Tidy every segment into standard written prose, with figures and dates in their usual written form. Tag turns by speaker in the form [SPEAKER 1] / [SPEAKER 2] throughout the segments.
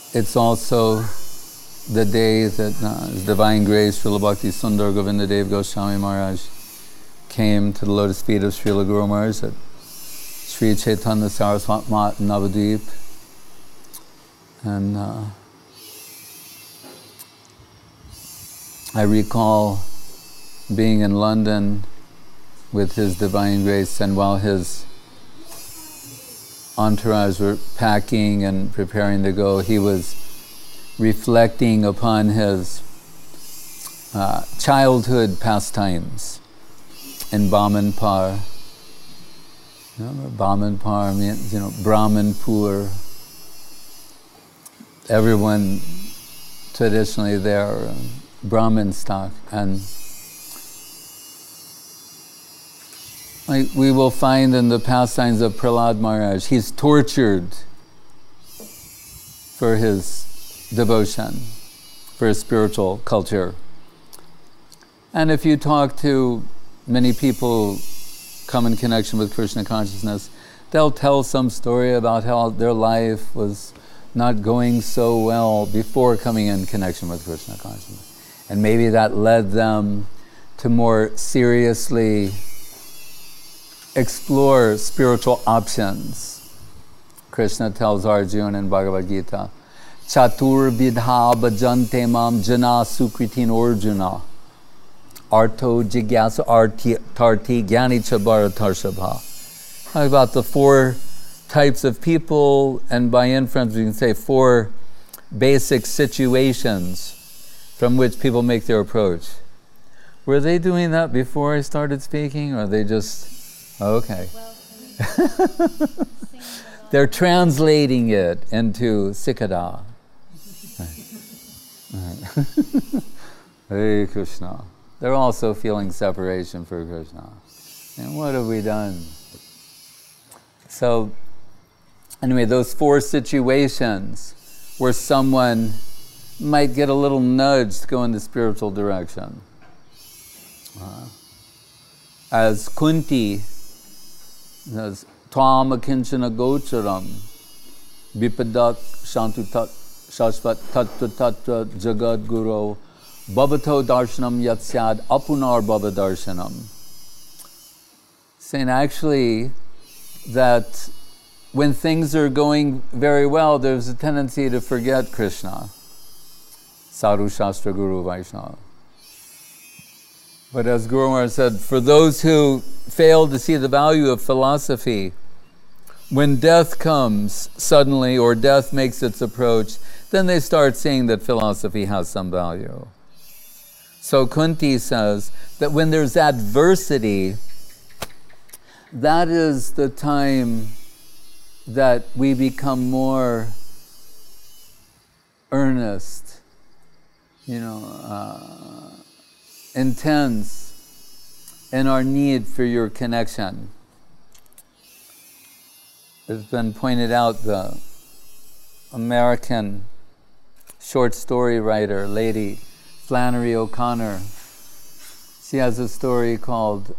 [SPEAKER 1] It's also the day that His Divine Grace, Srila Bhakti Sundar Govindadev Goswami Maharaj came to the lotus feet of Srila Guru Maharaj at Sri Chaitanya Saraswat Mat Navadvip. And I recall being in London with His Divine Grace, and while his entourage were packing and preparing to go, he was reflecting upon his childhood pastimes in Bamanpur. Bamanpur means, Brahmanpur. Everyone traditionally there, Brahmin stock, and we will find in the pastimes of Prahlad Maharaj, he's tortured for his devotion, for his spiritual culture. And if you talk to many people come in connection with Krishna consciousness, they'll tell some story about how their life was not going so well before coming in connection with Krishna consciousness. And maybe that led them to more seriously explore spiritual options. Krishna tells Arjuna in Bhagavad Gita, Chatur vidha bhajante mam jana sukritin Arjuna arto jigyasa tarti gyani chabharatarshabha. Talk about the four types of people, and by inference we can say four basic situations from which people make their approach. Were they doing that before I started speaking, or are they just, okay. They're translating it into Sikada. Hare Krishna. They're also feeling separation for Krishna. And what have we done? So, anyway, those four situations where someone might get a little nudge to go in the spiritual direction. As Kunti says, Tvam akinchana gocharam vipadak shantu tat shashvat tattva tattva jagad guru bhavato darshanam yatsyad apunar bhava darshanam. Saying actually that when things are going very well, there's a tendency to forget Krishna. Sadhu Shastra Guru Vaishnava. But as Guru Maharaj said, for those who fail to see the value of philosophy, when death comes suddenly or death makes its approach, then they start seeing that philosophy has some value. So Kunti says that when there's adversity, that is the time that we become more earnest, intense in our need for your connection. It's been pointed out, the American short story writer, lady Flannery O'Connor, she has a story called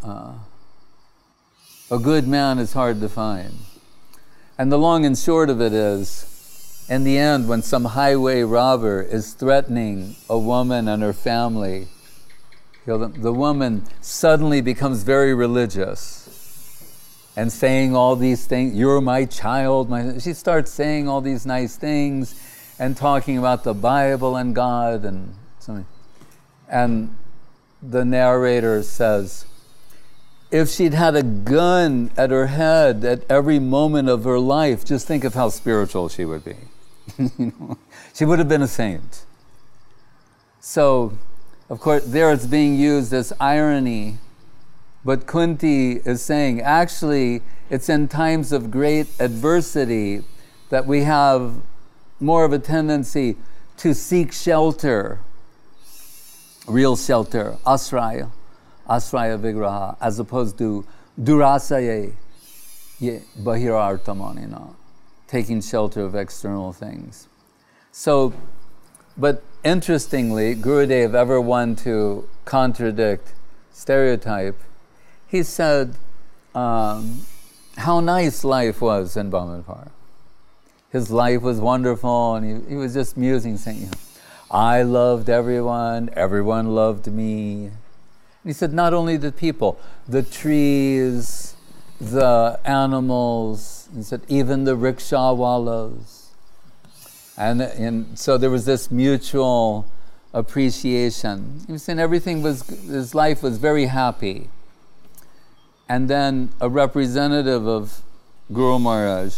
[SPEAKER 1] A Good Man is Hard to Find. And the long and short of it is, in the end, when some highway robber is threatening a woman and her family, the woman suddenly becomes very religious and saying all these things, you're my child. She starts saying all these nice things and talking about the Bible and God and something. And the narrator says, if she'd had a gun at her head at every moment of her life, just think of how spiritual she would be. She would have been a saint. So, of course, there it's being used as irony, but Kunti is saying, actually, it's in times of great adversity that we have more of a tendency to seek shelter, real shelter, asraya vigraha, as opposed to durasaye bahirartamanina, taking shelter of external things. So, but interestingly, Gurudev, ever one to contradict stereotype, he said how nice life was in Bamanpur. his life was wonderful, and he was just musing, saying, I loved everyone, everyone loved me. And he said, not only the people, the trees, the animals, he said, even the rickshaw-wallas. And so there was this mutual appreciation. He was saying his life was very happy. And then a representative of Guru Maharaj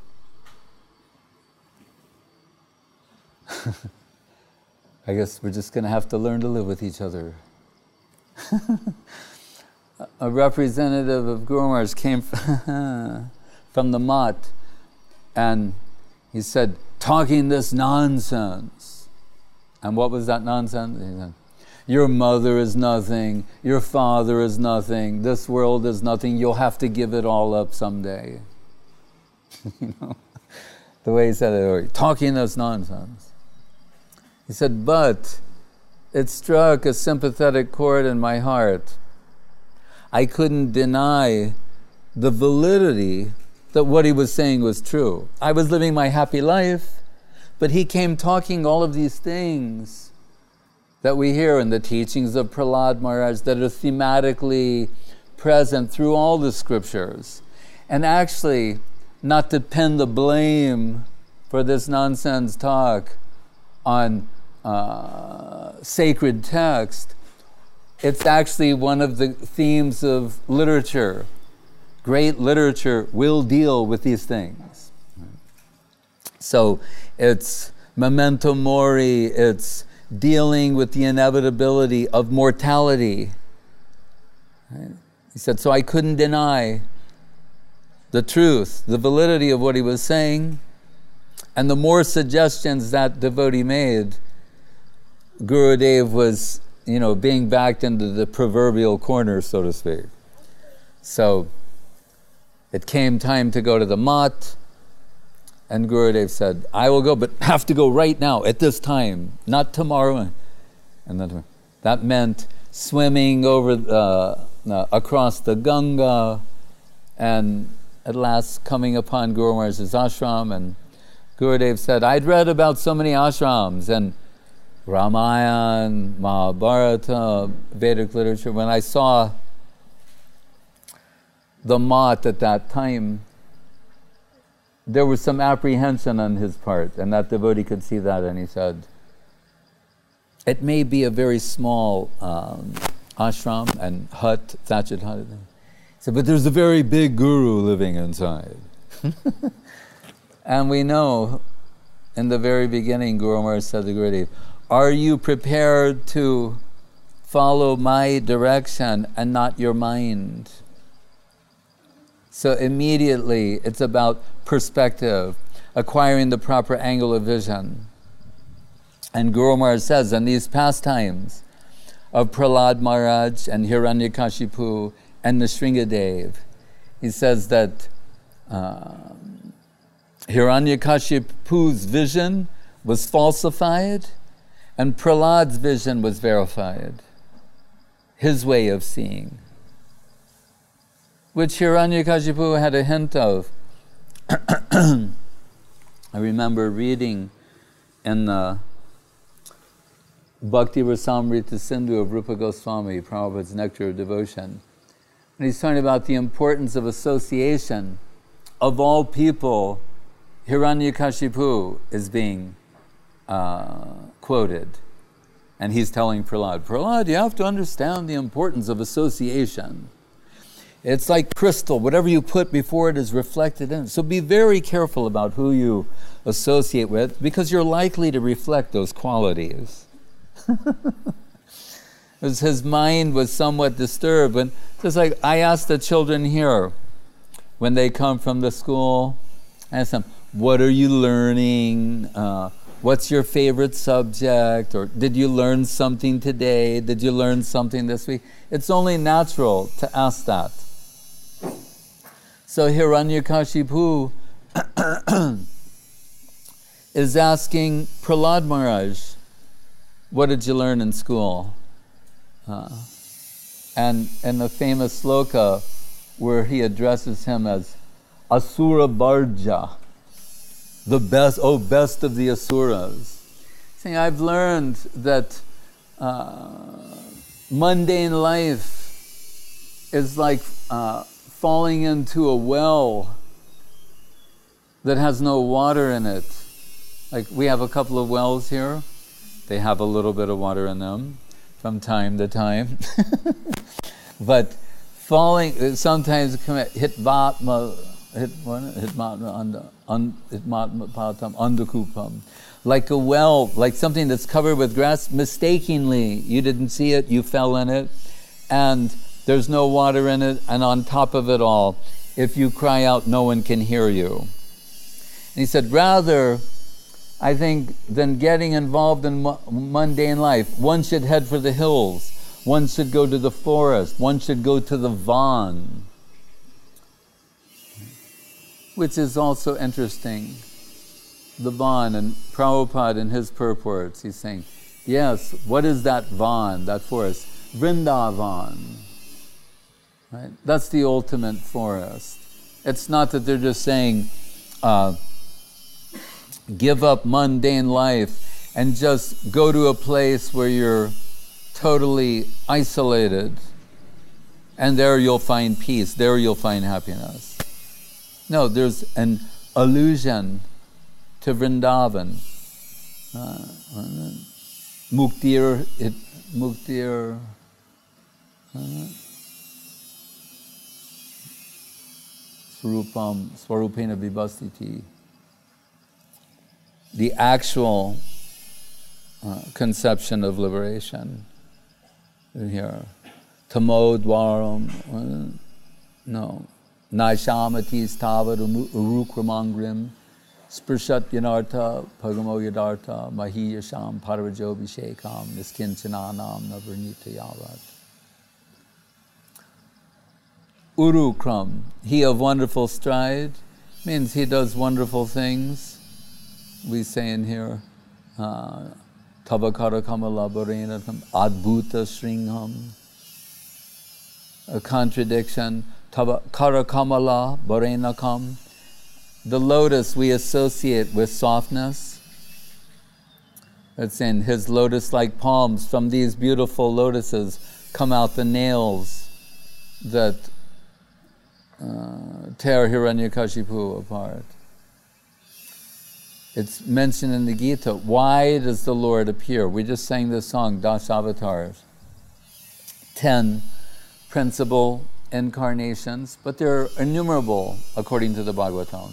[SPEAKER 1] I guess we're just going to have to learn to live with each other. A representative of Guru Maharaj came from the Math, and he said, talking this nonsense. And what was that nonsense? He said, your mother is nothing, your father is nothing, this world is nothing, you'll have to give it all up someday. The way he said it, talking this nonsense. He said, but it struck a sympathetic chord in my heart. I couldn't deny the validity that what he was saying was true. I was living my happy life, but he came talking all of these things that we hear in the teachings of Prahlad Maharaj that are thematically present through all the scriptures. And actually, not to pin the blame for this nonsense talk on sacred text, it's actually one of the themes of literature. Great literature will deal with these things. So it's memento mori, it's dealing with the inevitability of mortality. He said, so I couldn't deny the truth, the validity of what he was saying, and the more suggestions that devotee made, Gurudev was, being backed into the proverbial corner, so to speak. So it came time to go to the Math, and Gurudev said, I will go, but have to go right now, at this time, not tomorrow. And then that meant swimming over across the Ganga, and at last coming upon Guru Maharaj's ashram. And Gurudev said, I'd read about so many ashrams, and Ramayana, Mahabharata, Vedic literature. When I saw the Math at that time, there was some apprehension on his part, and that devotee could see that, and he said, it may be a very small ashram and hut, thatched hut. He said, but there's a very big guru living inside. And we know, in the very beginning, Guru Maharaj said to Gurudev, are you prepared to follow my direction and not your mind? So immediately, it's about perspective, acquiring the proper angle of vision. And Guru Maharaj says, in these pastimes of Prahlad Maharaj and Hiranyakashipu and Nrsingadev, he says that Hiranyakashipu's vision was falsified and Prahlad's vision was verified, his way of seeing, which Hiranyakashipu had a hint of. I remember reading in the Bhakti Rasamrita Sindhu of Rupa Goswami, Prabhupada's Nectar of Devotion, and he's talking about the importance of association. Of all people, Hiranyakashipu is being quoted. And he's telling Prahlad, you have to understand the importance of association. It's like crystal. Whatever you put before it is reflected in it. So be very careful about who you associate with, because you're likely to reflect those qualities. His mind was somewhat disturbed. When, just like I ask the children here, when they come from the school, I ask them, what are you learning? What's your favorite subject? Or did you learn something today? Did you learn something this week? It's only natural to ask that. So Hiranyakashipu is asking Prahlad Maharaj, what did you learn in school? And in the famous sloka where he addresses him as Asura Bharja, the best, oh best of the asuras. Saying, I've learned that mundane life is like falling into a well that has no water in it. Like we have a couple of wells here. They have a little bit of water in them from time to time. But falling, sometimes hitmatma andakupam. Like a well, like something that's covered with grass, mistakenly, you didn't see it, you fell in it, and there's no water in it, and on top of it all, if you cry out, no one can hear you. And he said, rather, I think, than getting involved in mundane life, one should head for the hills, one should go to the forest, one should go to the Van. Which is also interesting. The Van, and Prabhupada in his purports, he's saying, yes, what is that Van, that forest? Vrindavan. Right? That's the ultimate forest. It's not that they're just saying, give up mundane life and just go to a place where you're totally isolated, and there you'll find peace, there you'll find happiness. No, there's an allusion to Vrindavan. Muktir Swarupena Vibhastiti. The actual conception of liberation. Here. Tamodwaram, no. Naishamati stavad urukramangrim Sparshat yanarta pagamo yadarta mahi yasham paravajobhishekam niskinchananam navernita yavat. Urukram, he of wonderful stride, means he does wonderful things. We say in here, Tavakara kamala bharenatam adbhuta shringham. A contradiction. Tavakara kamala bharenakam. The lotus we associate with softness. It's in his lotus-like palms. From these beautiful lotuses come out the nails that tear Hiranyakashipu apart. It's mentioned in the Gita. Why does the Lord appear? We just sang this song, Das Avatars. 10 principal incarnations, but they're innumerable according to the Bhagavatam.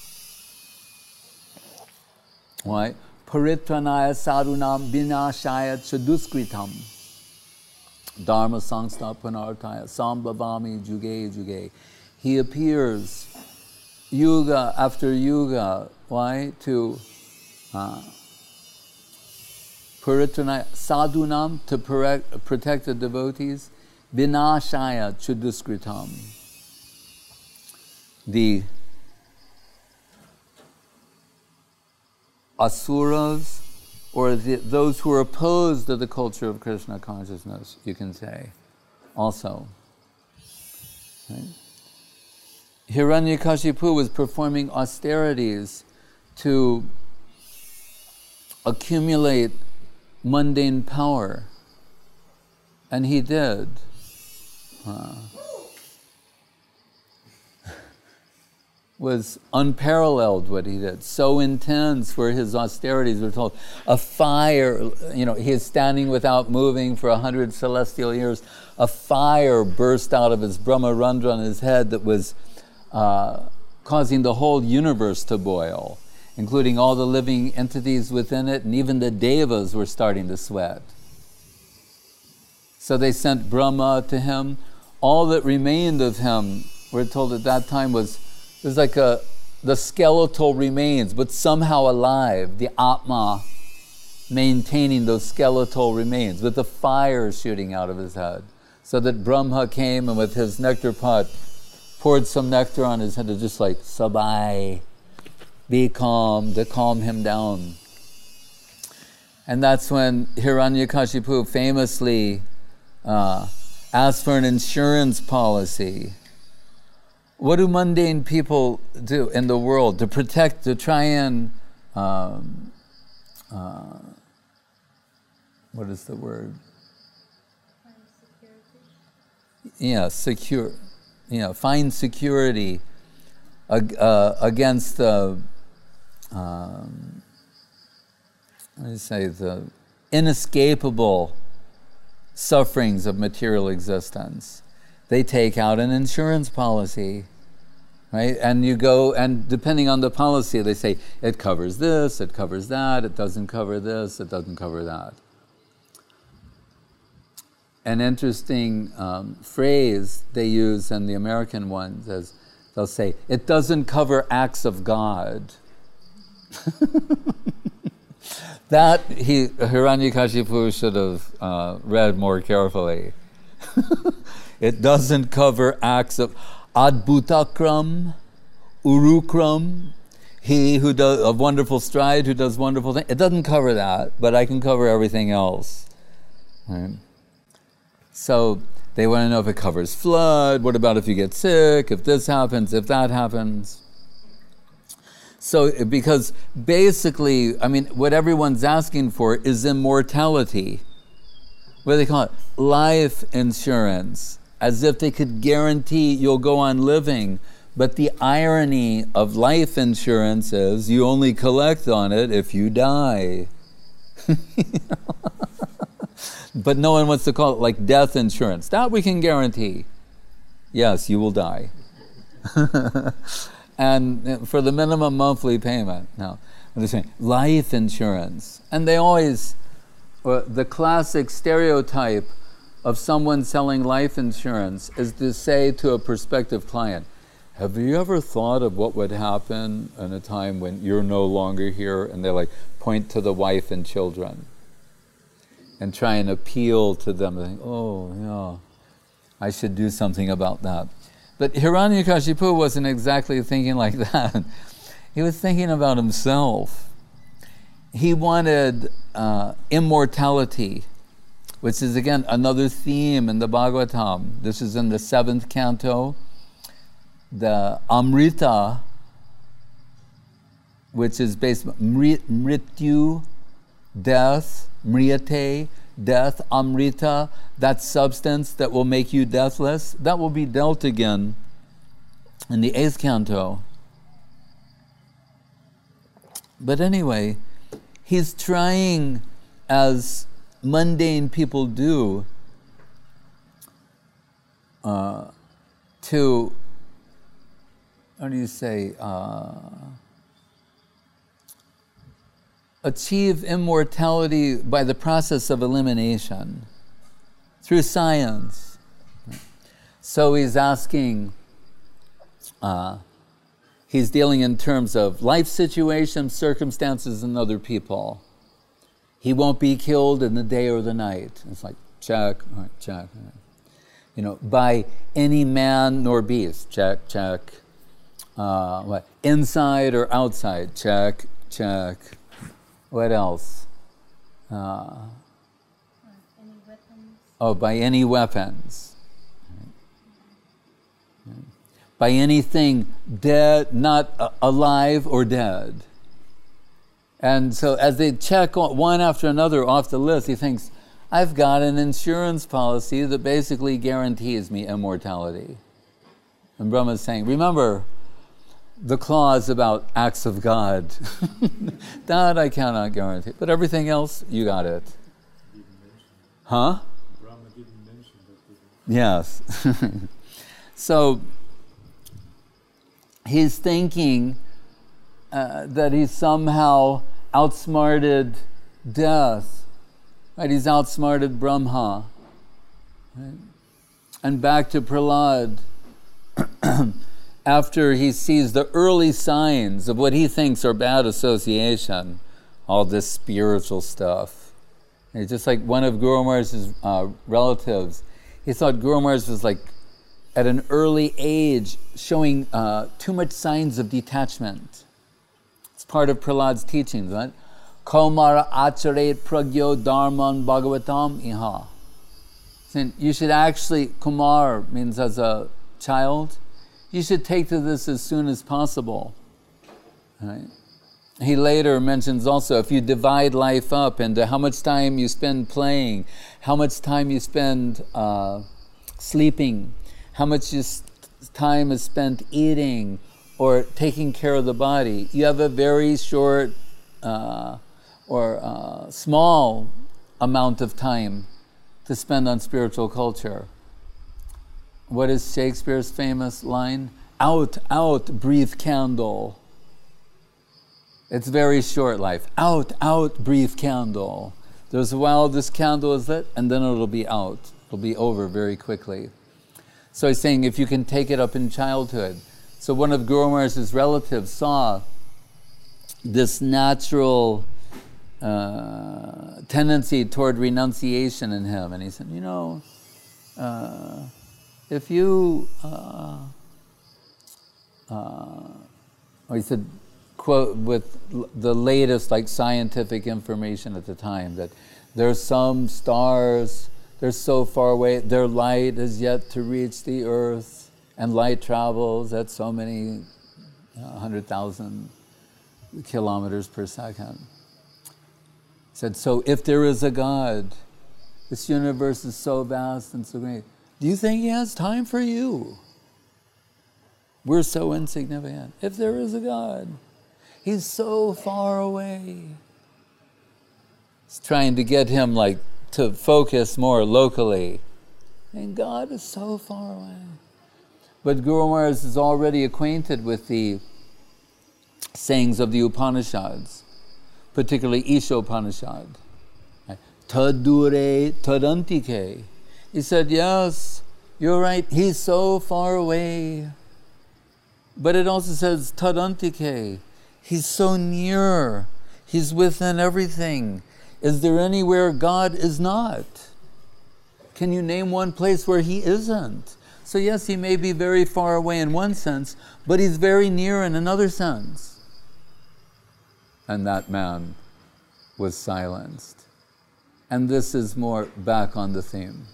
[SPEAKER 1] Why? Paritranaya sadhunam vinashaya chaduskritam dharma sangstapanartaya sambhavami juge juge. He appears yuga after yuga. Why? To paritranaya sadhunam, to protect the devotees. Vinashaya chaduskritam. The asuras, or those who are opposed to the culture of Krishna consciousness, you can say, also. Right? Hiranyakashipu was performing austerities to accumulate mundane power, and he did. Was unparalleled what he did. So intense were his austerities. We're told a fire, he is standing without moving for 100 celestial years. A fire burst out of his Brahmarandra on his head that was causing the whole universe to boil, including all the living entities within it, and even the devas were starting to sweat. So they sent Brahma to him. All that remained of him, we're told at that time, was like the skeletal remains, but somehow alive, the Atma maintaining those skeletal remains, with the fire shooting out of his head. So that Brahma came and with his nectar pot poured some nectar on his head to just like, Sabai, be calm, to calm him down. And that's when Hiranyakashipu famously asked for an insurance policy. what do mundane people do in the world to protect, to try and, what is the word? Yeah, find security against the, the inescapable sufferings of material existence. They take out an insurance policy, right? And you go, and depending on the policy, they say, it covers this, it covers that, it doesn't cover this, it doesn't cover that. An interesting phrase they use in the American ones is, they'll say, it doesn't cover acts of God. That Hiranyakashipu should have read more carefully. It doesn't cover acts of Adbhutakram, Urukram, he who does a wonderful stride, who does wonderful things. It doesn't cover that, but I can cover everything else. Right? So they want to know if it covers flood, what about if you get sick, if this happens, if that happens. So, because basically, what everyone's asking for is immortality. What do they call it? Life insurance, as if they could guarantee you'll go on living. But the irony of life insurance is you only collect on it if you die. But no one wants to call it like death insurance. That we can guarantee. Yes, you will die. And for the minimum monthly payment. No, they're saying life insurance. And they always, the classic stereotype of someone selling life insurance is to say to a prospective client, have you ever thought of what would happen in a time when you're no longer here? And they like point to the wife and children and try and appeal to them. They think, oh, yeah, I should do something about that. But Hiranyakashipu wasn't exactly thinking like that. He was thinking about himself. He wanted immortality, which is again another theme in the Bhagavatam. This is in the 7th canto. The Amrita, which is based on Mrityu, death, Mriyate, death, Amrita, that substance that will make you deathless, that will be dealt again in the 8th canto. But anyway, he's trying, as mundane people do, to, how do you say, achieve immortality by the process of elimination through science. So he's asking, he's dealing in terms of life situations, circumstances, and other people. He won't be killed in the day or the night. It's like, check, all right, check. All right. By any man nor beast, check, check. What? Inside or outside, check, check. What else?
[SPEAKER 2] Any weapons?
[SPEAKER 1] Oh, by any weapons. By anything dead, not alive or dead. And so as they check one after another off the list, he thinks, I've got an insurance policy that basically guarantees me immortality. And Brahma's saying, remember, the clause about acts of God, that I cannot guarantee. But everything else, you got it. Huh?
[SPEAKER 3] Brahma didn't mention that.
[SPEAKER 1] Yes. So he's thinking that he's somehow outsmarted death. Right? He's outsmarted Brahma. Right? And back to Prahlad. After he sees the early signs of what he thinks are bad association, all this spiritual stuff. And just like one of Guru Maharaj's relatives, he thought Guru Maharaj was like, at an early age, showing too much signs of detachment. It's part of Prahlad's teachings, right? Kaumara acharet pragyo dharman bhagavatam iha. You should actually, Kumar means as a child, you should take to this as soon as possible. Right? He later mentions also, if you divide life up into how much time you spend playing, how much time you spend sleeping, how much time is spent eating or taking care of the body, you have a very short or small amount of time to spend on spiritual culture. What is Shakespeare's famous line? Out, out, brief candle. It's very short life. Out, out, brief candle. There's a while this candle is lit, and then it'll be out. It'll be over very quickly. So he's saying if you can take it up in childhood. So one of Guru Maharaj's relatives saw this natural tendency toward renunciation in him. And he said, you know, if you, he said, quote, with the latest like scientific information at the time, that there's some stars, they're so far away, their light is yet to reach the earth, and light travels at so many 100,000 kilometers per second. He said, so if there is a God, this universe is so vast and so great, do you think he has time for you? We're so insignificant. If there is a God, he's so far away. He's trying to get him like to focus more locally. And God is so far away. But Guru Maharaj is already acquainted with the sayings of the Upanishads, particularly Ishopanishad. Tadure tadantike. He said, yes, you're right, he's so far away. But it also says tadantike. He's so near. He's within everything. Is there anywhere God is not? Can you name one place where he isn't? So yes, he may be very far away in one sense, but he's very near in another sense. And that man was silenced. And this is more back on the theme.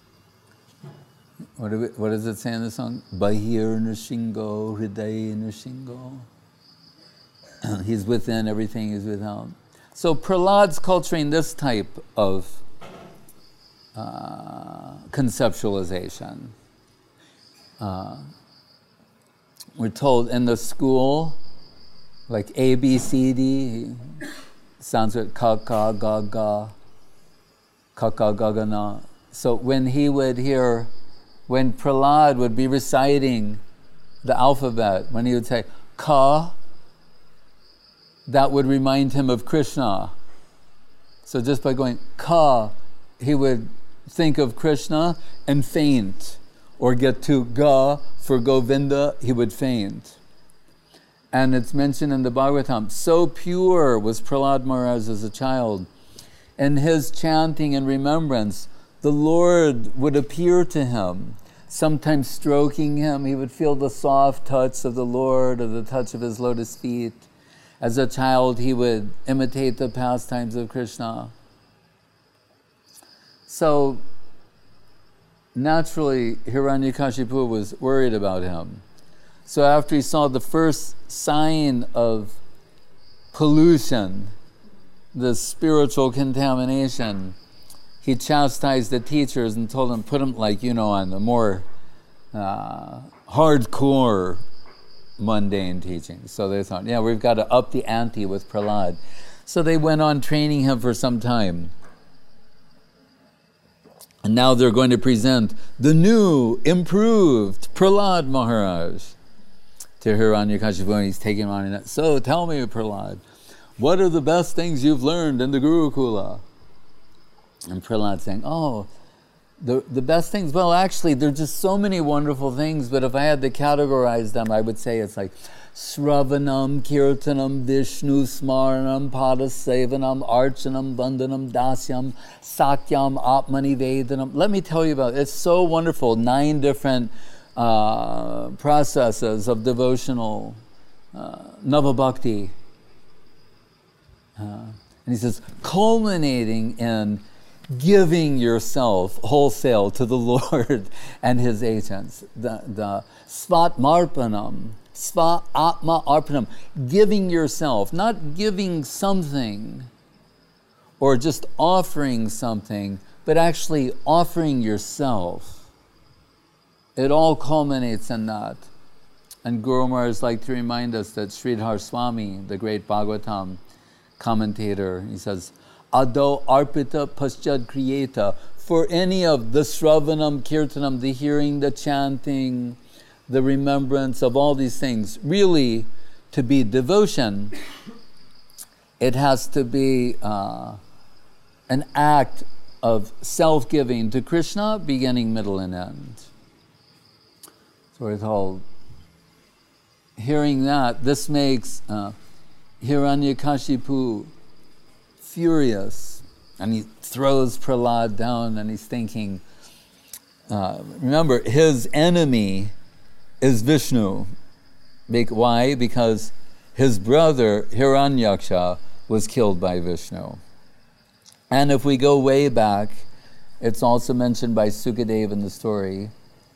[SPEAKER 1] What does it say in the song? Bahir Nrishingo, Hriday Nrishingo. He's within, everything is without. So Prahlad's culturing this type of conceptualization. We're told in the school, like A, B, C, D, Sanskrit, ka, ka, ga, ga, ka, ka, ga, ga, na. So when Prahlad would be reciting the alphabet, when he would say ka, that would remind him of Krishna. So just by going ka, he would think of Krishna and faint, or get to ga for Govinda, he would faint. And it's mentioned in the Bhagavatam, so pure was Prahlad Maharaj as a child. In his chanting and remembrance, the Lord would appear to him, sometimes stroking him. He would feel the soft touch of the Lord, or the touch of his lotus feet. As a child, he would imitate the pastimes of Krishna. So, naturally, Hiranyakashipu was worried about him. So after he saw the first sign of pollution, the spiritual contamination, he chastised the teachers and told them, put them on the more hardcore mundane teachings. So they thought, we've got to up the ante with Prahlad. So they went on training him for some time. And now they're going to present the new, improved Prahlad Maharaj to Hiranyakashipu, and he's taking him on. And so tell me, Prahlad, what are the best things you've learned in the Gurukula? And Prahlad saying, the best things, well, actually, there are just so many wonderful things, but if I had to categorize them, I would say it's like Sravanam, Kirtanam, Vishnu, Smaranam, Padasevanam, Archanam, Vandanam, Dasyam, Sakyam, Atmani Vedanam. Let me tell you about it. It's so wonderful. 9 different processes of devotional Navabhakti. And he says, culminating in giving yourself wholesale to the Lord and His agents. The svatmarpanam, sva atma arpanam, giving yourself, not giving something or just offering something, but actually offering yourself. It all culminates in that. And Guru Maharaj like to remind us that Sridhar Swami, the great Bhagavatam commentator, he says, Ado arpita paschad kriyeta, for any of the Sravanam, Kirtanam, the hearing, the chanting, the remembrance of all these things, really to be devotion, it has to be an act of self-giving to Krishna, beginning, middle, and end. So we're told, hearing that, this makes Hiranyakashipu furious, and he throws Prahlad down, and he's thinking, remember, his enemy is Vishnu. Why? Because his brother Hiranyaksha was killed by Vishnu. And if we go way back, it's also mentioned by Sukadeva in the story,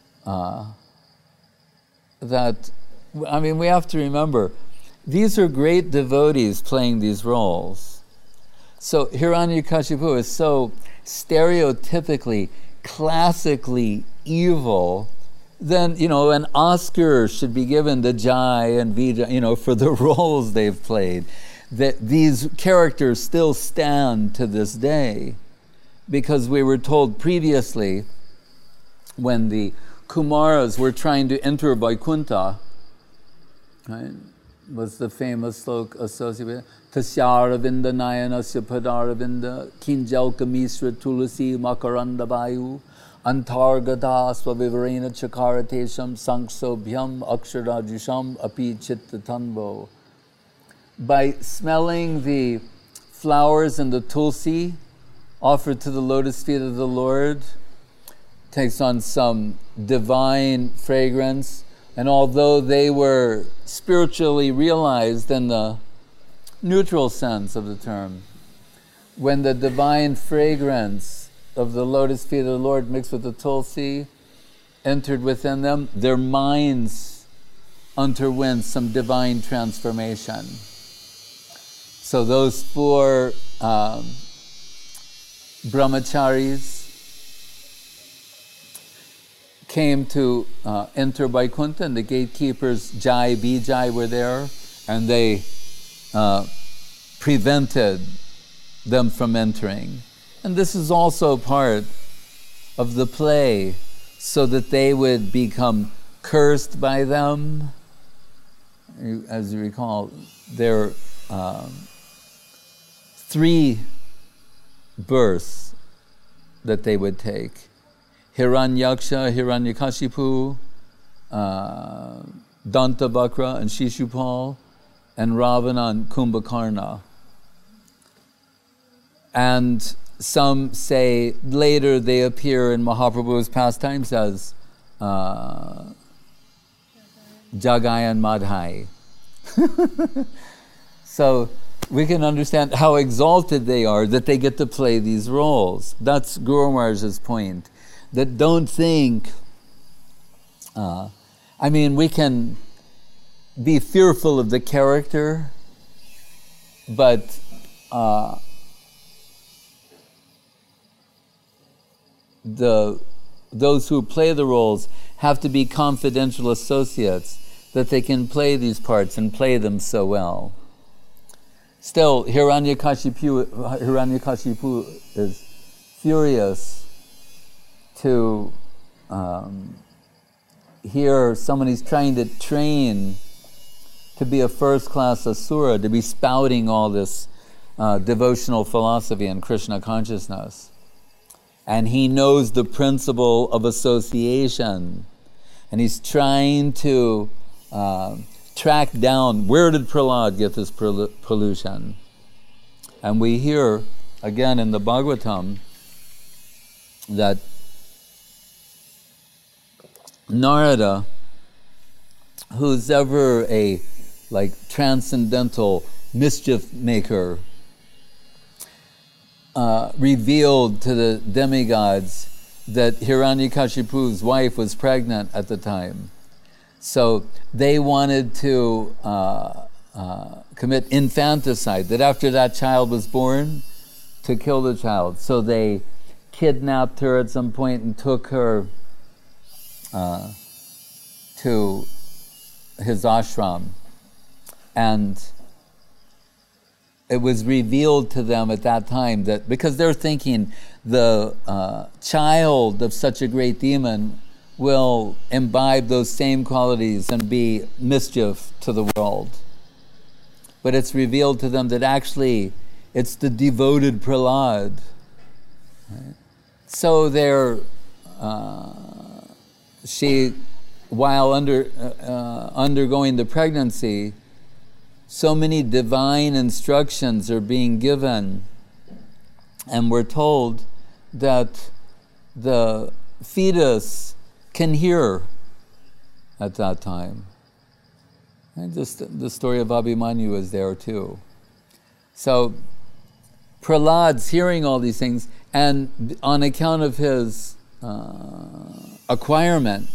[SPEAKER 1] that, I mean, we have to remember, these are great devotees playing these roles. So Hiranyakashipu is so stereotypically, classically evil, then, an Oscar should be given to Jai and Vijay, for the roles they've played. That these characters still stand to this day, because we were told previously, when the Kumaras were trying to enter Vaikuntha, right, was the famous sloka associated with Tasyaravinda Nayanasya Padaravinda Kinjalka Misra Tulasi Makaranda Vayu Antargata Swavivarena Chakaratesham Sanksobhyam Aksharajisham Api Chitta Tanvo. By smelling the flowers and the tulsi offered to the lotus feet of the Lord, takes on some divine fragrance. And although they were spiritually realized in the neutral sense of the term, when the divine fragrance of the lotus feet of the Lord mixed with the tulsi entered within them, their minds underwent some divine transformation. So those four brahmacharis came to enter Vaikuntha, and the gatekeepers, Jai, Vijay, were there, and they prevented them from entering. And this is also part of the play, so that they would become cursed by them. As you recall, there are 3 births that they would take. Hiranyaksha, Hiranyakashipu, Dantavakra and Shishupal, and Ravana and Kumbhakarna. And some say later they appear in Mahaprabhu's pastimes as Jagai and Madhai. So we can understand how exalted they are that they get to play these roles. That's Guru Maharaj's point. That don't think, we can be fearful of the character, but those who play the roles have to be confidential associates, that they can play these parts and play them so well. Still, Hiranyakashipu is furious to hear someone he's trying to train to be a first-class asura, to be spouting all this devotional philosophy and Krishna consciousness. And he knows the principle of association. And he's trying to track down, where did Prahlad get this pollution? And we hear, again in the Bhagavatam, that Narada, who's ever a transcendental mischief maker, revealed to the demigods that Hiranyakashipu's wife was pregnant at the time. So they wanted to commit infanticide, that after that child was born, to kill the child. So they kidnapped her at some point and took her to his ashram. And it was revealed to them at that time that, because they're thinking the child of such a great demon will imbibe those same qualities and be mischief to the world. But it's revealed to them that actually it's the devoted Prahlad. Right? So she, while undergoing the pregnancy, so many divine instructions are being given, and we're told that the fetus can hear at that time. And just the story of Abhimanyu is there too. So Prahlad's hearing all these things, and on account of his acquirement,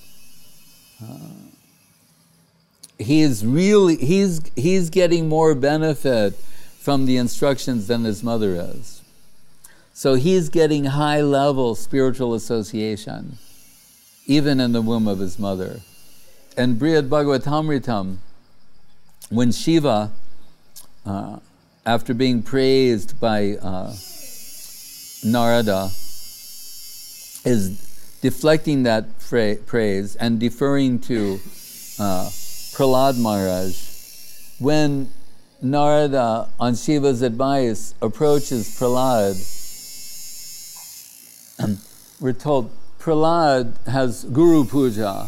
[SPEAKER 1] he's getting more benefit from the instructions than his mother is. So he's getting high-level spiritual association, even in the womb of his mother. And Brihad Bhagavatamritam, when Shiva, after being praised by Narada, is deflecting that praise and deferring to Prahlad Maharaj, when Narada, on Shiva's advice, approaches Prahlad, we're told Prahlad has Guru Puja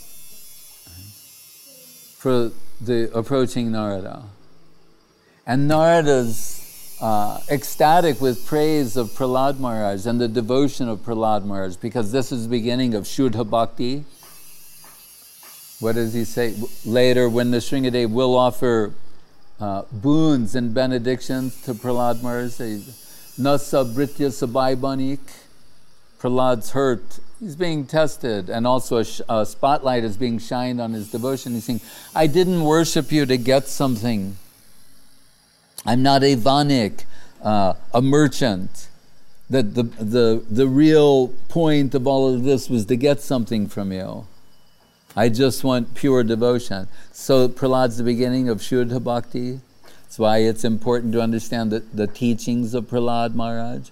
[SPEAKER 1] for the approaching Narada. And Narada's ecstatic with praise of Prahlad Maharaj and the devotion of Prahlad Maharaj, because this is the beginning of Shuddha Bhakti. What does he say? Later, when the Nrsingadev will offer boons and benedictions to Prahlad Maharaj, Nasa Britya Sabai Banik. Prahlad's hurt. He's being tested, and also a spotlight is being shined on his devotion. He's saying, I didn't worship you to get something. I'm not a vanik, a merchant. That the real point of all of this was to get something from you. I just want pure devotion. So Prahlad's the beginning of Shuddha Bhakti. That's why it's important to understand the teachings of Prahlad Maharaj.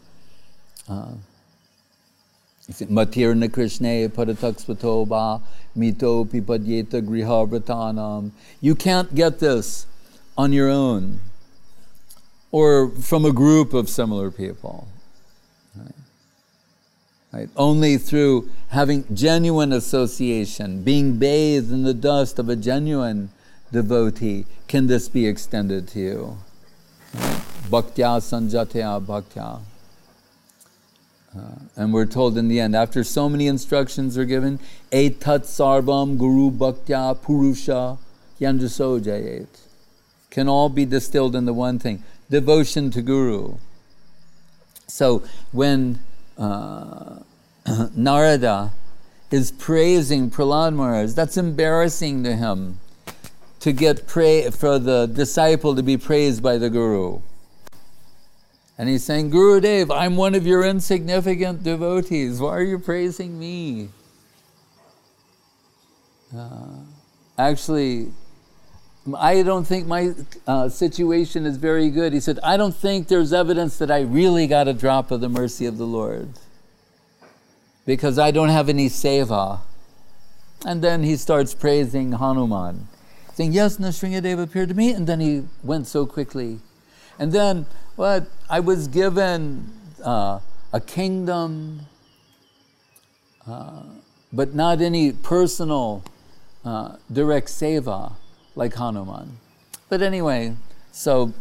[SPEAKER 1] Matirna Krishne Parataksvato Ba Mito Pipadyeta Griha Vratanam. You can't get this on your own or from a group of similar people. Right? Only through having genuine association, being bathed in the dust of a genuine devotee, can this be extended to you. Bhaktya Sanjatya Bhaktya. And we're told in the end, after so many instructions are given, Etat Sarvam Guru Bhaktya Purusha Yanjaso Jayet. Can all be distilled into one thing, devotion to Guru. So when Narada is praising Prahlad Maharaj, that's embarrassing to him, to get for the disciple to be praised by the Guru. And he's saying, Gurudev, I'm one of your insignificant devotees. Why are you praising me? Actually, I don't think my situation is very good. He said, I don't think there's evidence that I really got a drop of the mercy of the Lord, because I don't have any seva. And then he starts praising Hanuman, saying, yes, Nrsingadev appeared to me, and then he went so quickly. And then, what? I was given a kingdom, but not any personal direct seva like Hanuman. But anyway, so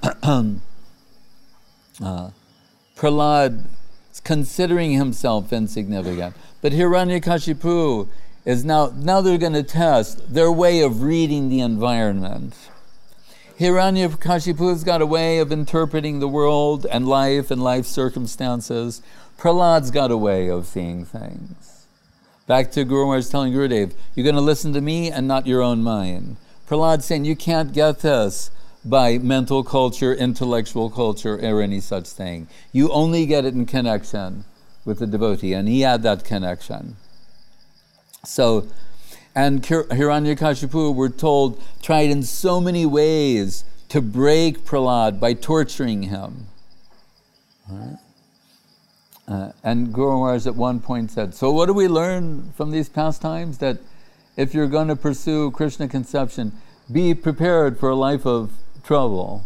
[SPEAKER 1] Prahlad is considering himself insignificant. But Hiranyakashipu is now they're going to test their way of reading the environment. Hiranyakashipu's got a way of interpreting the world and life circumstances. Prahlad's got a way of seeing things. Back to Guru Maharaj telling Gurudev, you're going to listen to me and not your own mind. Prahlad's saying, you can't get this by mental culture, intellectual culture, or any such thing. You only get it in connection with the devotee, and he had that connection. So, and Hiranyakashipu, we're told, tried in so many ways to break Prahlad by torturing him. Right? And Guru Maharaj at one point said, so what do we learn from these pastimes? That if you're going to pursue Krishna conception, be prepared for a life of trouble.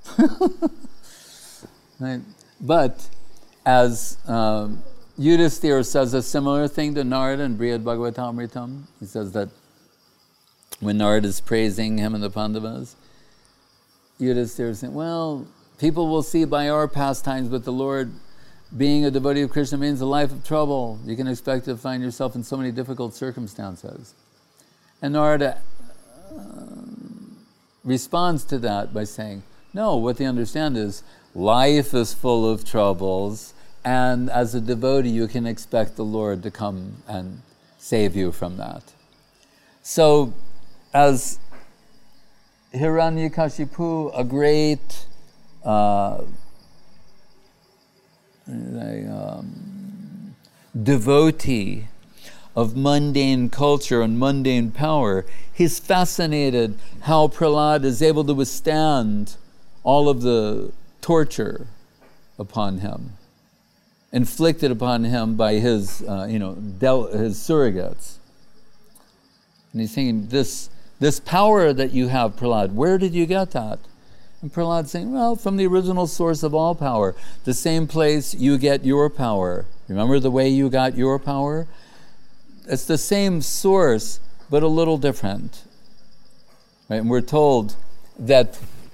[SPEAKER 1] Right? But as Yudhisthira says a similar thing to Narada in Brihad Bhagavatamritam. He says that when Narada is praising him and the Pandavas, Yudhisthira is saying, well, people will see by our pastimes, but the Lord, being a devotee of Krishna, means a life of trouble. You can expect to find yourself in so many difficult circumstances. And Narada responds to that by saying, no, what they understand is life is full of troubles, and as a devotee, you can expect the Lord to come and save you from that. So, as Hiranyakashipu, a great devotee of mundane culture and mundane power, he's fascinated how Prahlad is able to withstand all of the torture upon him, inflicted upon him by his, his surrogates. And he's thinking, this power that you have, Prahlad, where did you get that? And Prahlad's saying, well, from the original source of all power, the same place you get your power. Remember the way you got your power? It's the same source, but a little different. Right? And we're told that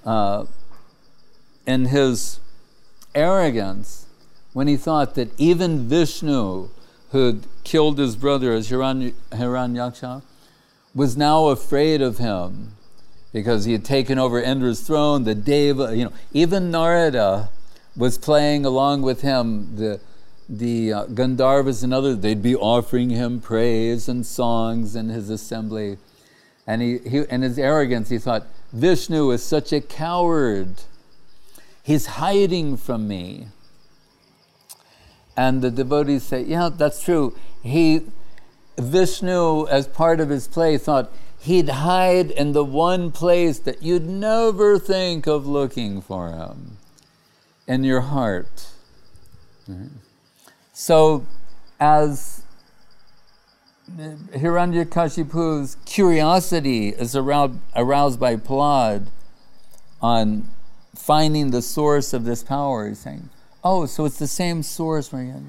[SPEAKER 1] in his arrogance, when he thought that even Vishnu, who'd killed his brother as Hiranyaksha, was now afraid of him because he had taken over Indra's throne, the Deva, even Narada was playing along with him, the Gandharvas and others, they'd be offering him praise and songs in his assembly. And he in his arrogance, he thought, Vishnu is such a coward. He's hiding from me. And the devotees say, yeah, that's true. Vishnu, as part of his play, thought he'd hide in the one place that you'd never think of looking for him, in your heart. Right? So, as Hiranyakashipu's curiosity is aroused by Prahlad on finding the source of this power, he's saying, oh, so it's the same source, and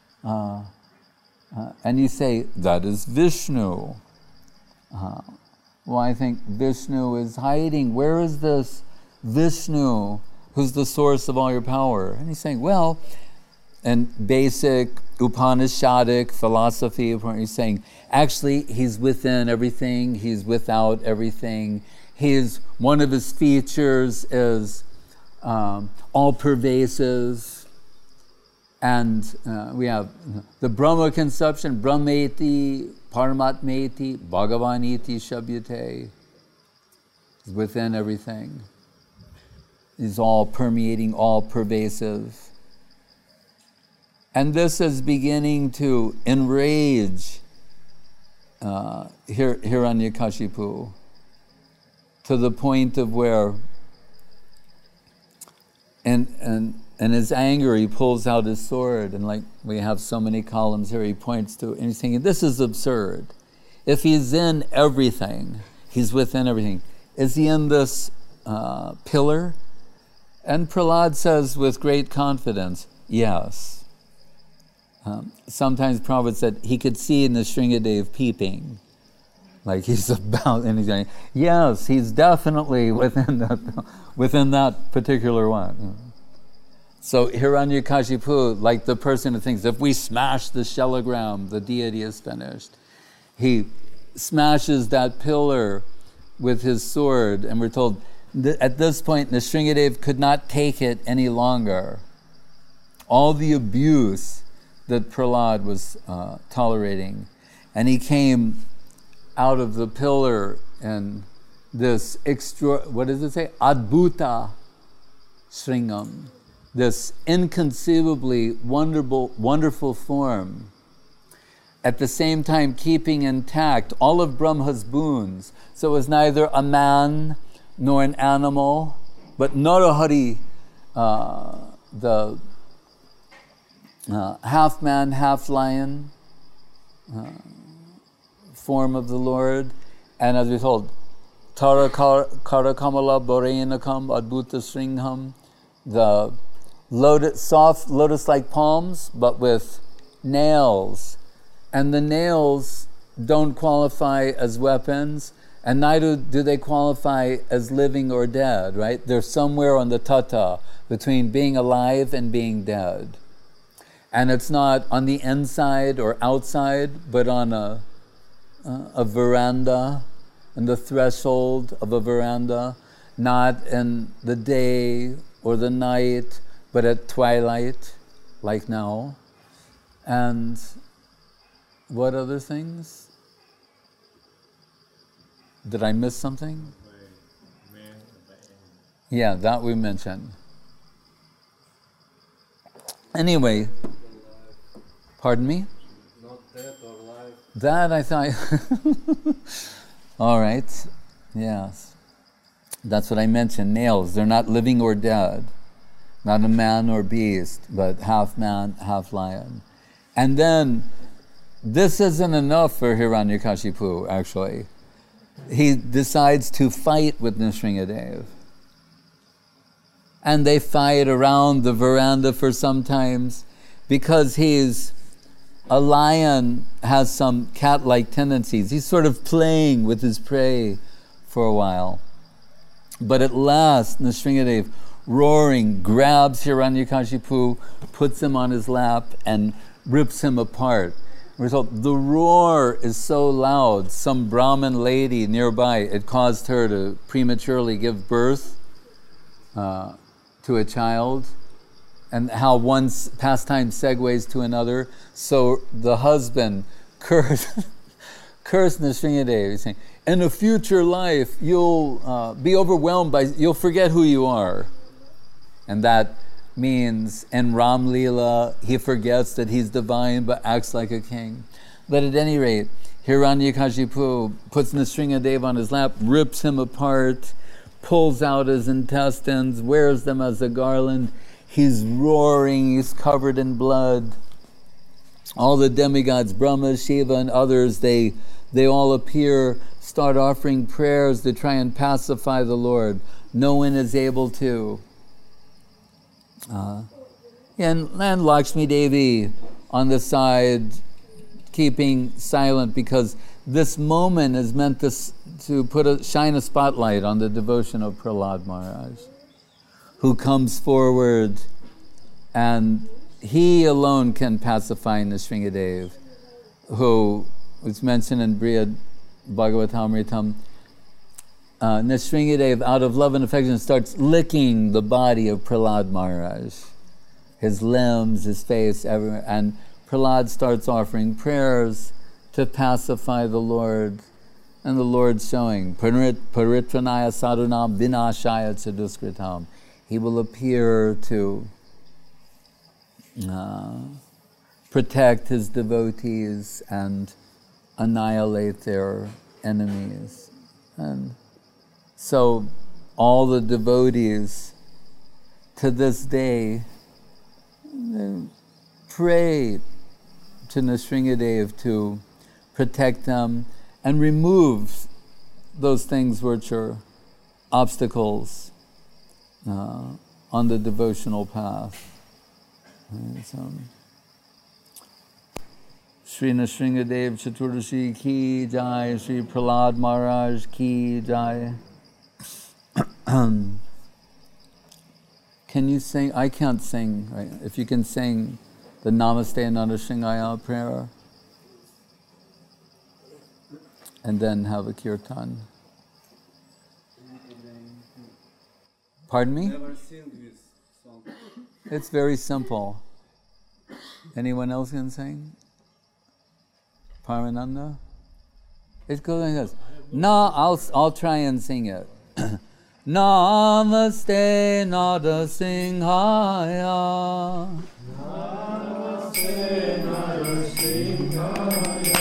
[SPEAKER 1] you say, that is Vishnu. Well, I think Vishnu is hiding. Where is this Vishnu who's the source of all your power? And he's saying, well, in basic Upanishadic philosophy, he's saying, actually, he's within everything, he's without everything. One of his features is all-pervasive. And we have the Brahma conception, Brahmeti, Paramatmeti, Bhagavaniti, Shabhyate. He's within everything. He's all permeating, all pervasive. And this is beginning to enrage Hiranyakashipu to the point of where, in his anger, he pulls out his sword, and like we have so many columns here, he points to it, and he's thinking, this is absurd. If he's in everything, he's within everything. Is he in this pillar? And Prahlad says with great confidence, yes. Sometimes Prabhupada said he could see in the Shringadev peeping, like he's about, and he's going, yes, he's definitely within that particular one. So Hiranyakashipu, like the person who thinks, if we smash the shelagram, the deity is finished. He smashes that pillar with his sword, and we're told At this point, Nrsingadev could not take it any longer. All the abuse that Prahlad was tolerating. And he came out of the pillar in this what does it say? Adbhuta Sringam. This inconceivably wonderful form. At the same time keeping intact all of Brahma's boons. So it was neither a man nor an animal, but Narahari, the half man, half lion form of the Lord. And as we're told, Tara Karakamala Borayanakam Adbhuta Sringham, the soft lotus-like palms, but with nails. And the nails don't qualify as weapons, and neither do they qualify as living or dead, right? They're somewhere on the tata, between being alive and being dead. And it's not on the inside or outside, but on a veranda, on the threshold of a veranda, not in the day or the night, but at twilight, like now. And what other things? Did I miss something? Yeah, that we mentioned. Anyway, pardon me?
[SPEAKER 3] Not dead or alive.
[SPEAKER 1] That I thought. All right. Yes. That's what I mentioned. Nails. They're not living or dead. Not a man or beast, but half man, half lion. And then, this isn't enough for Hiranyakashipu, actually. He decides to fight with Nrsingadev. And they fight around the veranda for some times because he's a lion, has some cat-like tendencies. He's sort of playing with his prey for a while. But at last, Nrsingadev, roaring, grabs Hiranyakashipu, puts him on his lap, and rips him apart. Result, the roar is so loud, some Brahmin lady nearby, it caused her to prematurely give birth to a child, and how one pastime segues to another. So the husband cursed Nrsingadev, saying, in a future life, you'll be overwhelmed you'll forget who you are. And that means in Ram Leela, he forgets that he's divine but acts like a king. But at any rate, Hiranyakashipu puts Nrsingadev on his lap, rips him apart, pulls out his intestines, wears them as a garland. He's roaring, he's covered in blood. All the demigods, Brahma, Shiva, and others, they all appear, start offering prayers to try and pacify the Lord. No one is able to. And Lakshmi Devi on the side, keeping silent, because this moment is meant to shine a spotlight on the devotion of Prahlad Maharaj, who comes forward, and he alone can pacify Nrsingadev, who was mentioned in Brihad Bhagavatamritam. Nrsingadev, out of love and affection, starts licking the body of Prahlad Maharaj, his limbs, his face, everywhere. And Prahlad starts offering prayers to pacify the Lord. And the Lord's showing, Paritranaya sadhunam vinashaya chaduskritam. He will appear to protect his devotees and annihilate their enemies. And so all the devotees to this day pray to Nrsingadev to protect them and remove those things which are obstacles on the devotional path. And so, Sri Nrsingadev Chaturdashi ki jai, Sri Prahlad Maharaj ki jai. Can you sing? I can't sing. Right? If you can sing the Namaste Ananda Shingaya prayer, and then have a kirtan. Pardon me?
[SPEAKER 3] Never sing this song.
[SPEAKER 1] It's very simple. Anyone else can sing? Paramananda? It goes like this. No, I'll try and sing it. Namaste Narasimhaya.
[SPEAKER 3] Namaste Narasimhaya.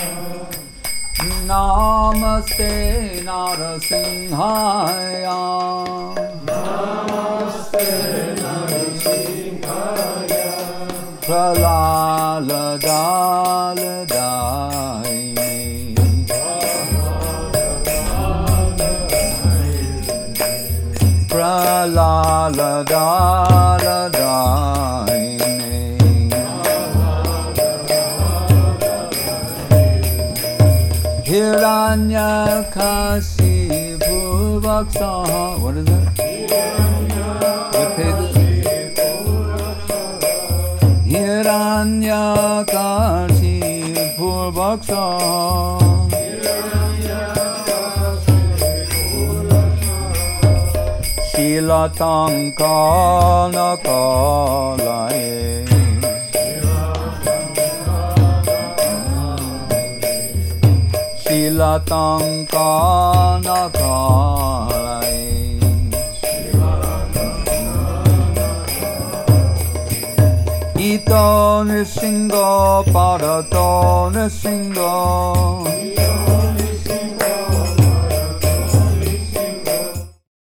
[SPEAKER 1] Namaste Narasimhaya.
[SPEAKER 3] Namaste Narasimhaya.
[SPEAKER 1] Pralaladaladaini. Pralaladaladaini. Hiranyakashipu Vaksaha. What is that? What page? Hiranyakashipu Vaksaha. Shilatankanakalaye. Shilatankanakalaye. Ito Nishingo Parato Nishingo.